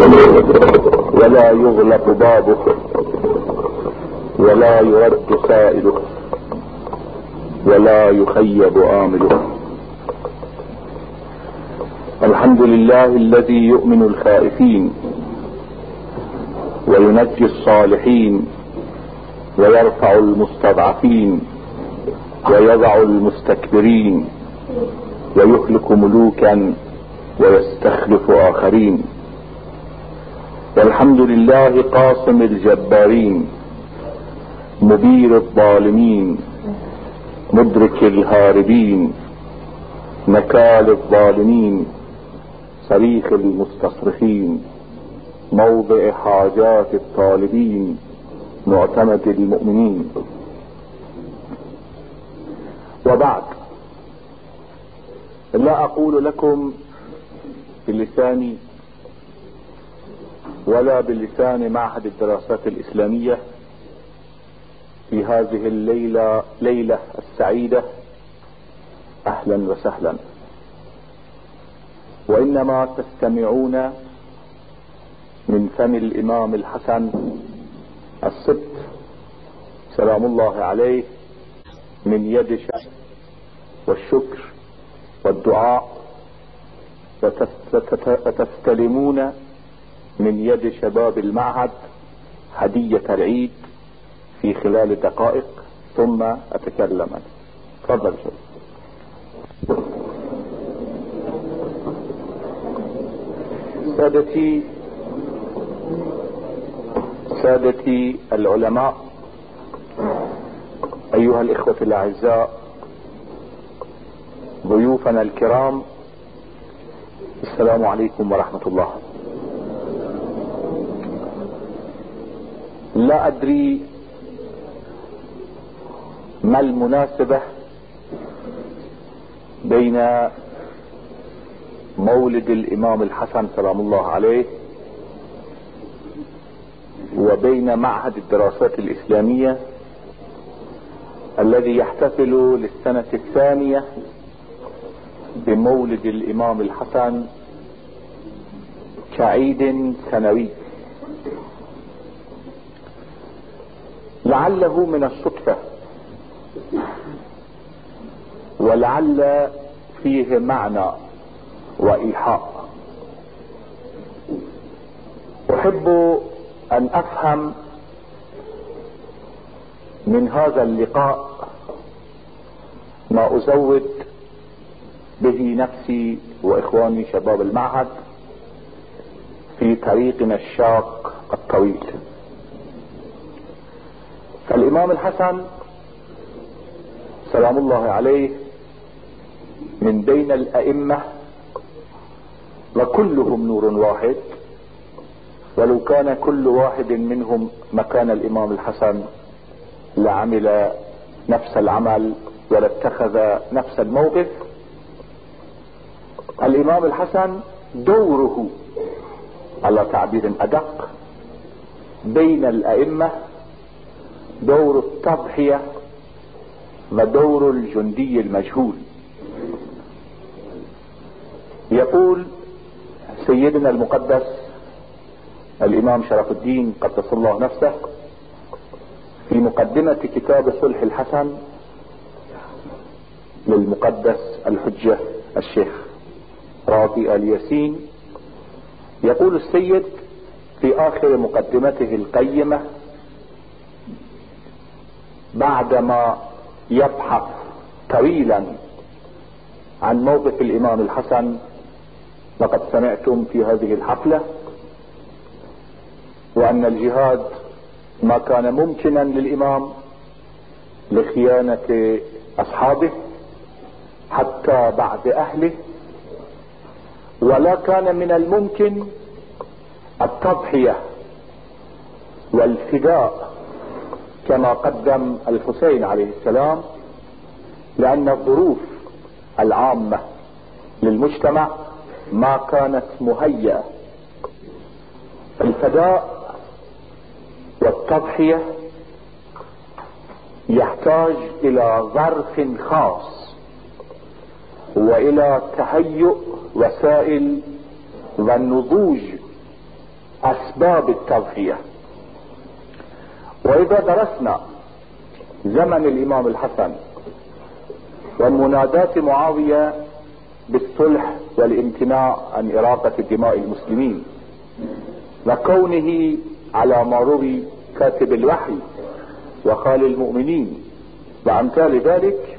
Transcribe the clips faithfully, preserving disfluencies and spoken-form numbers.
ولا يغلق بابه ولا يرد سائله ولا يخيب آمله. الحمد لله الذي يؤمن الخائفين وينجي الصالحين ويرفع المستضعفين ويضع المستكبرين ويهلك ملوكا ويستخلف آخرين. والحمد لله قاصم الجبارين مبير الظالمين مدرك الهاربين نكال الظالمين صريخ المستصرخين موضع حاجات الطالبين معتمد المؤمنين. وبعد، لا اقول لكم بلساني ولا بلسان معهد الدراسات الاسلامية في هذه الليلة ليلة السعيدة اهلا وسهلا، وانما تستمعون من فم الامام الحسن السبت سلام الله عليه من يد شعر والشكر والدعاء، وتستلمون من يد شباب المعهد هدية العيد في خلال دقائق ثم اتكلم. تفضل شيخ. سادتي سادتي العلماء، ايها الاخوة الاعزاء، ضيوفنا الكرام، السلام عليكم ورحمة الله. لا ادري ما المناسبة بين مولد الامام الحسن سلام الله عليه وبين معهد الدراسات الاسلامية الذي يحتفل للسنة الثانية بمولد الامام الحسن كعيد سنوي. لعله من الصدفة ولعل فيه معنى وإيحاء. احب ان افهم من هذا اللقاء ما ازود به نفسي واخواني شباب المعهد في طريقنا الشاق الطويل. فالامام الحسن سلام الله عليه من بين الائمة وكلهم نور واحد، ولو كان كل واحد منهم مكان الامام الحسن لعمل نفس العمل ولاتخذ نفس الموقف. الامام الحسن دوره على تعبير ادق بين الائمة دور التضحية ودور الجندي المجهول. يقول سيدنا المقدس الامام شرف الدين قدس الله نفسه في مقدمة كتاب صلح الحسن للمقدس الحجة الشيخ راضي آل ياسين، يقول السيد في اخر مقدمته القيمة بعدما يبحث طويلا عن موقف الامام الحسن، لقد سمعتم في هذه الحفلة وان الجهاد ما كان ممكنا للامام لخيانة اصحابه حتى بعد اهله، ولا كان من الممكن التضحية والفداء كما قدم الحسين عليه السلام، لان الظروف العامة للمجتمع ما كانت مهيئة. الفداء والتضحية يحتاج الى ظرف خاص والى تهيؤ وسائل والنضوج اسباب التضحية. واذا درسنا زمن الامام الحسن ومنادات معاوية بالصلح والامتناع عن اراقة دماء المسلمين وكونه على ما روي كاتب الوحي وخال المؤمنين وامثال ذلك،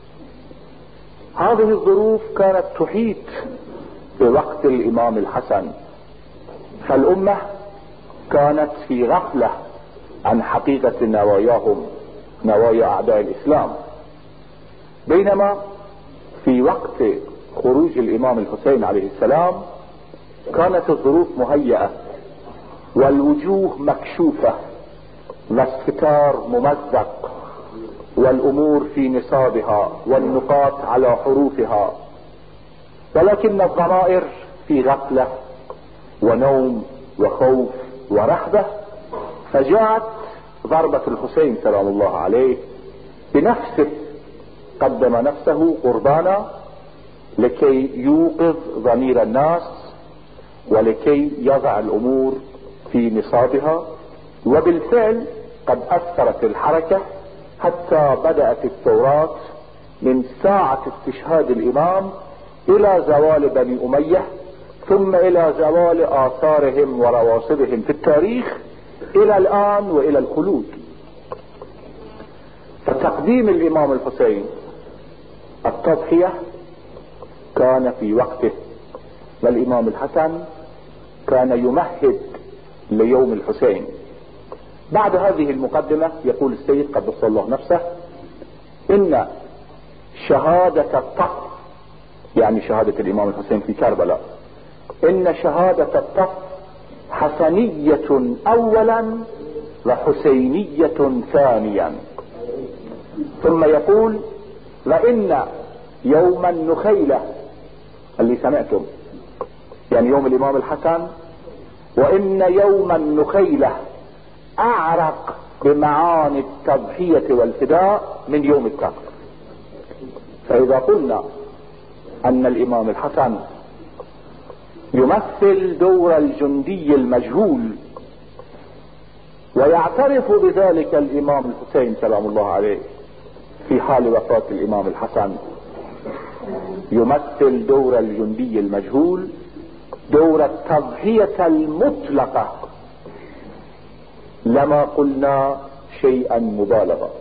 هذه الظروف كانت تحيط بوقت الامام الحسن، فالامة كانت في غفلة عن حقيقة نواياهم، نوايا اعداء الاسلام. بينما في وقت خروج الامام الحسين عليه السلام كانت الظروف مهيئة والوجوه مكشوفة والستار ممزق والامور في نصابها والنقاط على حروفها، ولكن الضمائر في غفلة ونوم وخوف ورهبة. فجاءت ضربة الحسين سلام الله عليه بنفسه، قدم نفسه قربانا لكي يوقظ ضمير الناس ولكي يضع الامور في نصابها. وبالفعل قد اثرت الحركة حتى بدأت الثورات من ساعة استشهاد الامام الى زوال بني امية، ثم الى زوال اثارهم ورواسبهم في التاريخ الى الان والى الخلود. فتقديم الامام الحسين التضحية كان في وقته، والامام الحسن كان يمهد ليوم الحسين. بعد هذه المقدمة يقول السيد قدس الله نفسه: ان شهادة الطف، يعني شهادة الامام الحسين في كربلاء، ان شهادة الطف حسنية اولا وحسينية ثانيا. ثم يقول: وان يوم النخيلة، اللي سمعتم يعني يوم الامام الحسن، وان يوم النخيلة اعرق بمعاني التضحية والفداء من يوم الكفر. فاذا قلنا ان الامام الحسن يمثل دور الجندي المجهول، ويعترف بذلك الامام الحسين سلام الله عليه في حال وفاة الامام الحسن، يمثل دور الجندي المجهول، دور التضحية المطلقة، لما قلنا شيئا مبالغا.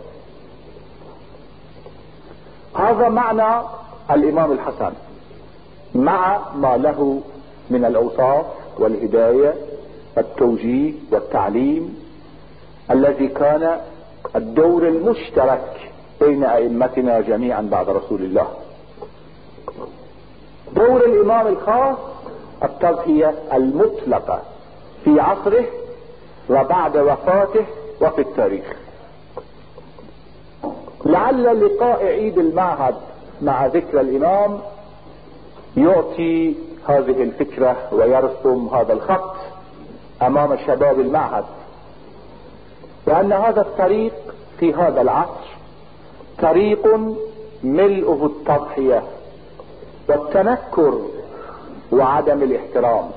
هذا معنى الامام الحسن مع ما له من الاوصاف والهداية والتوجيه والتعليم، الذي كان الدور المشترك بين ائمتنا جميعا بعد رسول الله. دور الامام الخاص التضحية المطلقة في عصره وبعد وفاته وفي التاريخ. لعل لقاء عيد المعهد مع ذكر الامام يعطي هذه الفكرة ويرسم هذا الخط امام شباب المعهد، وان هذا الطريق في هذا العصر طريق ملؤه التضحية والتنكر وعدم الاحترام.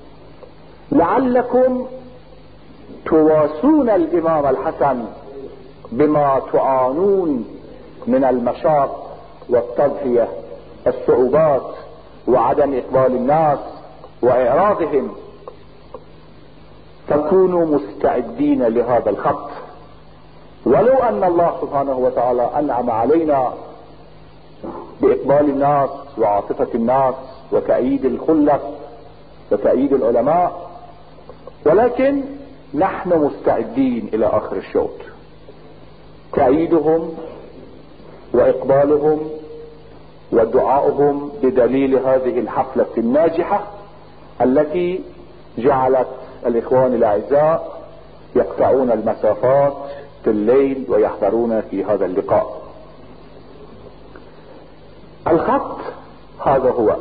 لعلكم تواسون الامام الحسن بما تعانون من المشاق والتضحية، الصعوبات وعدم اقبال الناس واعراضهم، فكونوا مستعدين لهذا الخط. ولو ان الله سبحانه وتعالى انعم علينا باقبال الناس وعاطفة الناس وتأييد الخلة وتأييد العلماء، ولكن نحن مستعدين الى اخر الشوط. تأييدهم واقبالهم ودعائهم بدليل هذه الحفلة الناجحة التي جعلت الاخوان الاعزاء يقطعون المسافات في الليل ويحضرون في هذا اللقاء. الخط هذا هو.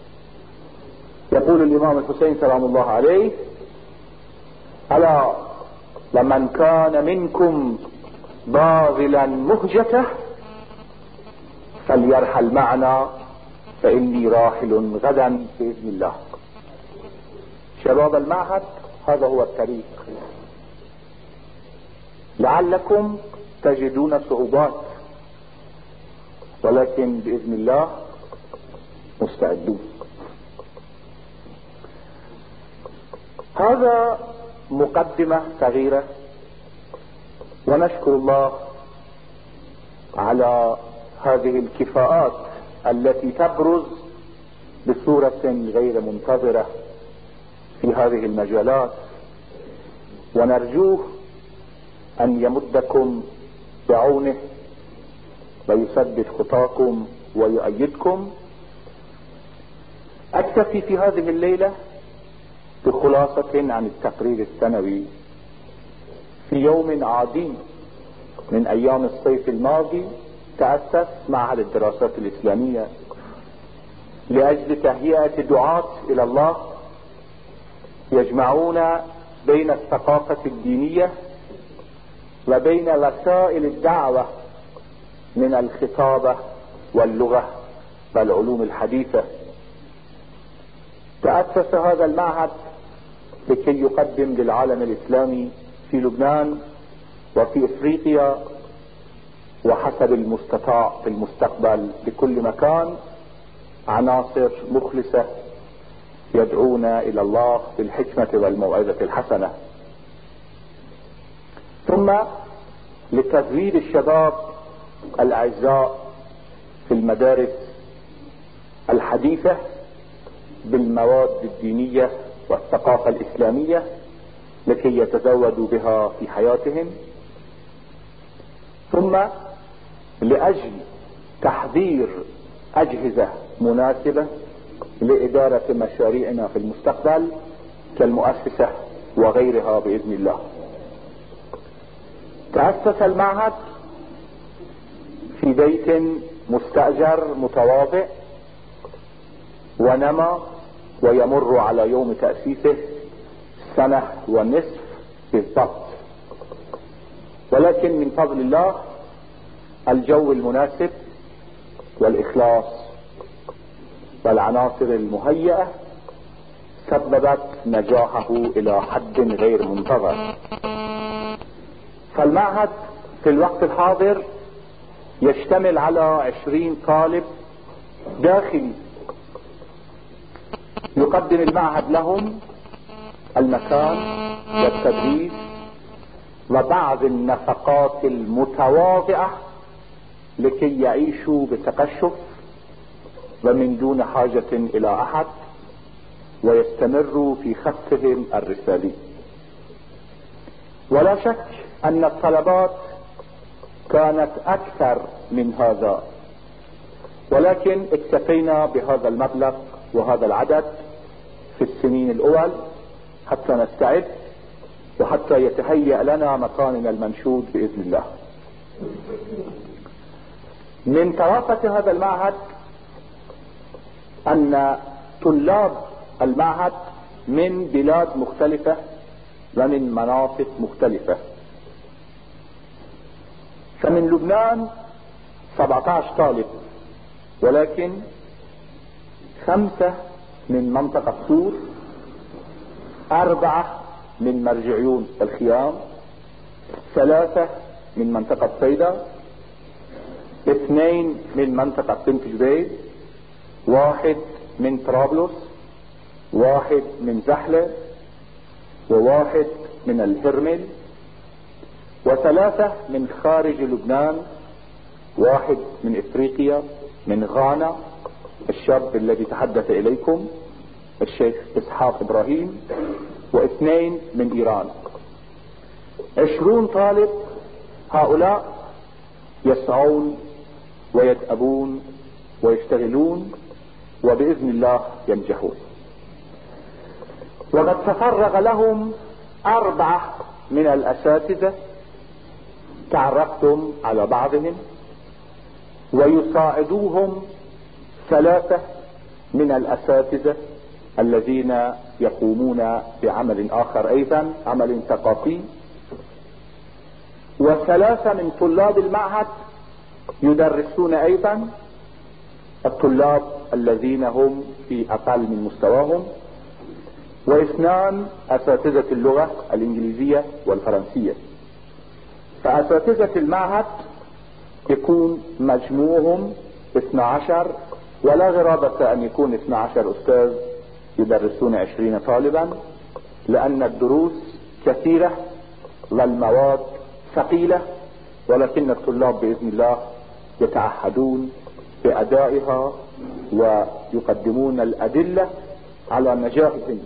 يقول الامام الحسين سلام الله عليه: الا لمن كان منكم باذلا مهجته فليرحل معنا فاني راحل غدا باذن الله. شباب المعهد، هذا هو الطريق. لعلكم تجدون صعوبات، ولكن بإذن الله مستعدون. هذا مقدمة صغيرة، ونشكر الله على هذه الكفاءات التي تبرز بصورة غير منتظرة في هذه المجالات، ونرجوه أن يمدكم بعونه ويسدد خطاكم ويؤيدكم. أكتفي في هذه الليلة بخلاصة عن التقرير السنوي في يوم عادي من أيام الصيف الماضي. تأسس معهد الدراسات الإسلامية لأجل تهيئة دعاة إلى الله يجمعون بين الثقافة الدينية وبين وسائل الدعوة من الخطابة واللغة والعلوم الحديثة. تأسس هذا المعهد لكي يقدم للعالم الإسلامي في لبنان وفي إفريقيا وحسب المستطاع في المستقبل بكل مكان عناصر مخلصة يدعون إلى الله بالحكمة والموعظة الحسنة، ثم لتزويد الشباب الأعزاء في المدارس الحديثة بالمواد الدينية والثقافة الإسلامية لكي يتزودوا بها في حياتهم، ثم لأجل تحضير أجهزة مناسبة لإدارة مشاريعنا في المستقبل كالمؤسسة وغيرها بإذن الله. تأسس المعهد في بيت مستأجر متواضع، ونمى ويمر على يوم تأسيسه سنة ونصف بالضبط، ولكن من فضل الله الجو المناسب والإخلاص والعناصر المهيئة سببت نجاحه إلى حد غير منتظر. فالمعهد في الوقت الحاضر يشتمل على عشرين طالب داخلي، يقدم المعهد لهم المكان والتدريس وبعض النفقات المتواضعة لكي يعيشوا بتقشف ومن دون حاجة إلى أحد ويستمروا في خطهم الرسالي. ولا شك أن الطلبات كانت أكثر من هذا، ولكن اكتفينا بهذا المبلغ وهذا العدد في السنين الأول حتى نستعد وحتى يتهيأ لنا مكاننا المنشود بإذن الله. من طرافة هذا المعهد أن طلاب المعهد من بلاد مختلفة ومن مناطق مختلفة. فمن لبنان سبعة عشر طالب، ولكن خمسة من منطقة سور، أربعة من مرجعيون الخيام، ثلاثة من منطقة صيدا، اثنين من منطقة بنت جبيل، واحد من طرابلس، واحد من زحلة، وواحد من الهرمل، وثلاثة من خارج لبنان، واحد من افريقيا من غانا الشاب الذي تحدث اليكم الشيخ اسحاق ابراهيم، واثنين من ايران. عشرون طالب هؤلاء يسعون ويدأبون ويشتغلون وبإذن الله ينجحون. وقد تفرغ لهم أربعة من الأساتذة تعرفتم على بعضهم، ويساعدوهم ثلاثة من الأساتذة الذين يقومون بعمل آخر أيضا، عمل ثقافي، وثلاثة من طلاب المعهد يدرسون أيضا الطلاب الذين هم في أقل من مستواهم، واثنان اساتذة اللغة الانجليزية والفرنسية. فاساتذة المعهد يكون مجموعهم اثنى عشر، ولا غرابة ان يكون اثنى عشر استاذ يدرسون عشرين طالبا، لان الدروس كثيرة والمواد ثقيلة، ولكن الطلاب باذن الله يتعهدون بادائها ويقدمون الادلة على نجاحهم.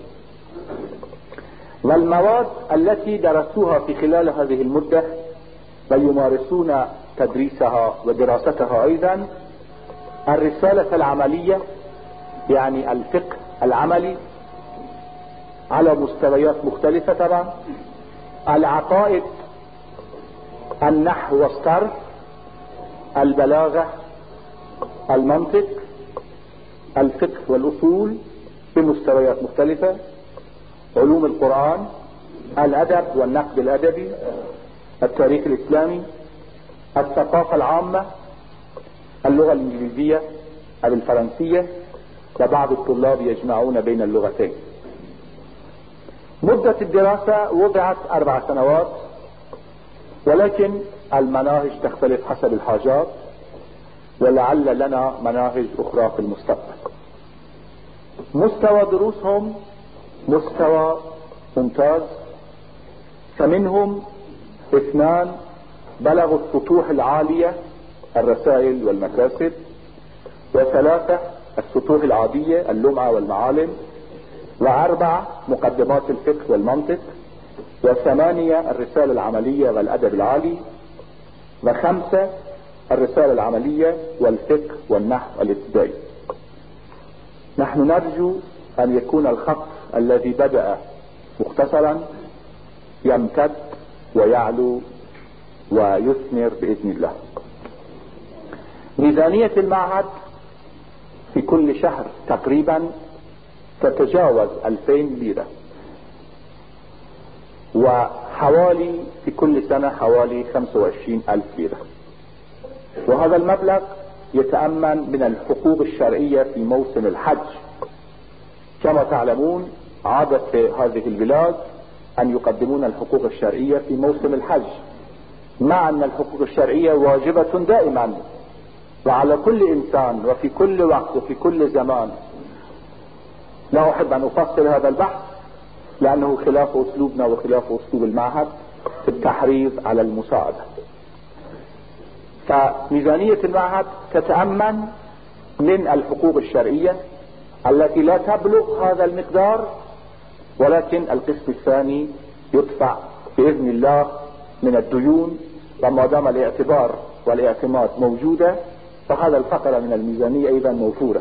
والمواد التي درسوها في خلال هذه المدة ويمارسون تدريسها ودراستها ايضا: الرسالة العملية، يعني الفقه العملي على مستويات مختلفة طبعا، العقائد، النحو والصرف، البلاغة، المنطق، الفقه والأصول بمستويات مختلفة، علوم القرآن، الأدب والنقد الأدبي، التاريخ الإسلامي، الثقافة العامة، اللغة الإنجليزية أو الفرنسية، وبعض الطلاب يجمعون بين اللغتين. مدة الدراسة وضعت أربع سنوات، ولكن المناهج تختلف حسب الحاجات، ولعل لنا مناهج أخرى في المستقبل. مستوى دروسهم مستوى ممتاز، فمنهم اثنان بلغوا السطوح العالية، الرسائل والمكاسب، وثلاثة السطوح العادية، اللمعة والمعالم، وأربعة مقدمات الفقه والمنطق، وثمانية الرسالة العملية والأدب العالي، وخمسة الرسالة العملية والفقه والنحو الابتدائي. نحن نرجو أن يكون الخط الذي بدأ مختصرا يمتد ويعلو ويثمر بإذن الله. ميزانية المعهد في كل شهر تقريبا تتجاوز ألفين ليرة، وحوالي في كل سنة حوالي خمسة وعشرين ألف ليرة. وهذا المبلغ يتأمن من الحقوق الشرعية في موسم الحج. كما تعلمون عادة في هذه البلاد أن يقدمون الحقوق الشرعية في موسم الحج، مع أن الحقوق الشرعية واجبة دائما وعلى كل إنسان وفي كل وقت وفي كل زمان. لا أحب أن أفصل هذا البحث لأنه خلاف أسلوبنا وخلاف أسلوب المعهد في التحريض على المساعدة. فميزانية المعهد تتأمن من الحقوق الشرعية التي لا تبلغ هذا المقدار، ولكن القسم الثاني يدفع بإذن الله من الديون، وما دام الاعتبار والاعتماد موجودة فهذا الفقرة من الميزانية أيضا موفورة.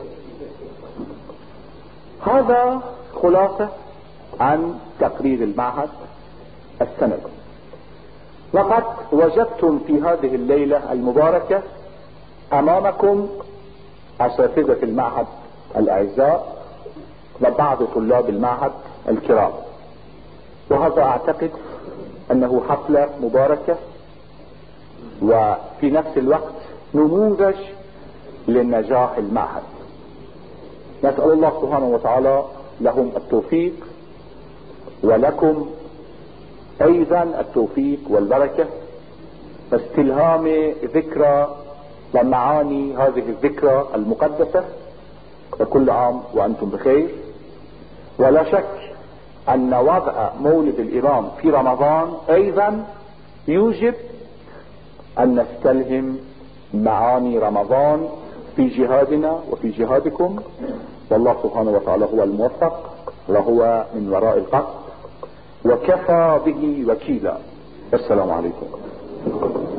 هذا خلاصة عن تقرير المعهد السنوي. وقد وجدتم في هذه الليلة المباركة أمامكم أساتذة المعهد الأعزاء وبعض طلاب المعهد الكرام، وهذا أعتقد أنه حفلة مباركة وفي نفس الوقت نموذج للنجاح المعهد. نسأل الله سبحانه وتعالى لهم التوفيق ولكم أيضا التوفيق والبركة، واستلهام ذكرى ومعاني هذه الذكرى المقدسة، وكل عام وأنتم بخير. ولا شك أن وضع مولد الإمام في رمضان أيضا يوجب أن نستلهم معاني رمضان في جهادنا وفي جهادكم، والله سبحانه وتعالى هو الموفق وهو من وراء القصد وكفى به وكيلا. السلام عليكم.